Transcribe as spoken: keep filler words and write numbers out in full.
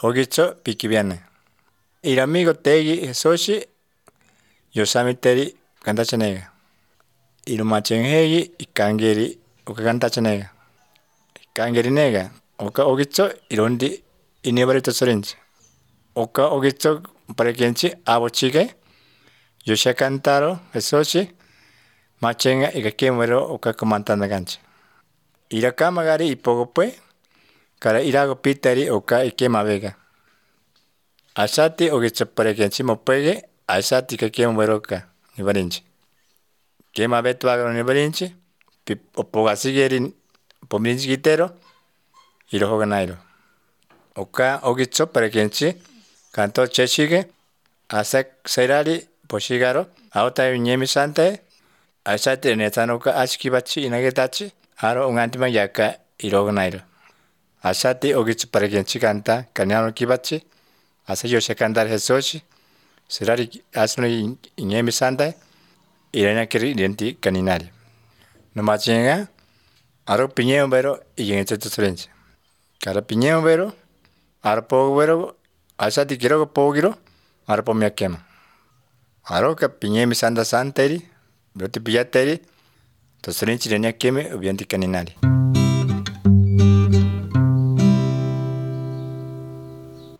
Ogicho pikibiane. El amigo tegi Jesús yosami teri cantachanega. Il machenhegi y kangeri uka cantachanega. Kangeri nega. Oka ogicho irondi inibarito sorinchi. Oka ogicho parekenchi abochige. Yosha cantaro Jesús machenga y kakemero oka comantanda ganchi. Iraka magari ipogopue. Kara irago pitari oka ikema vega. Asati ogicho parekenchi mopege. Asati kakemo veroka nibarinchi. Kema betu agro nibarinchi. Opogasigeri pomirinchi gitero. Irohoga nairo. Oka ogicho parekenchi. Kanto cheshige. Asak sairari poshigaro. Aota yunyemi sante. Asati netanoka ashkibachi inagetachi. Haro ungantima yaka irohoga nairo. Asati ogicho parekenchi kanta. Kanyano kibachi. Asa yosha kantar Jesús. Sirari asno inyemi sante. Irena kiri identi kaninari. No machenga. Aro piñeo vero y en este turense. Cara piñeo vero. Aro pogo vero. Asati quiero pogo quiero. Aro po me quema. Aro ka piñemi santa santeri. Broti pillateri. Turense irena keme ubienti kaninari.